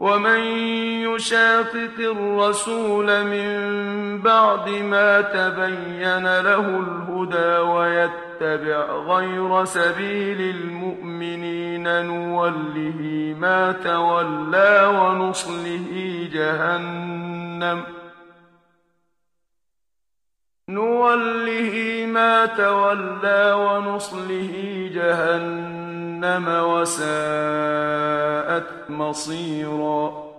ومن يشاقق الرسول من بعد ما تبين له الهدى ويتبع غير سبيل المؤمنين نوله ما تولى ونصله جهنم وساءت مصيرا.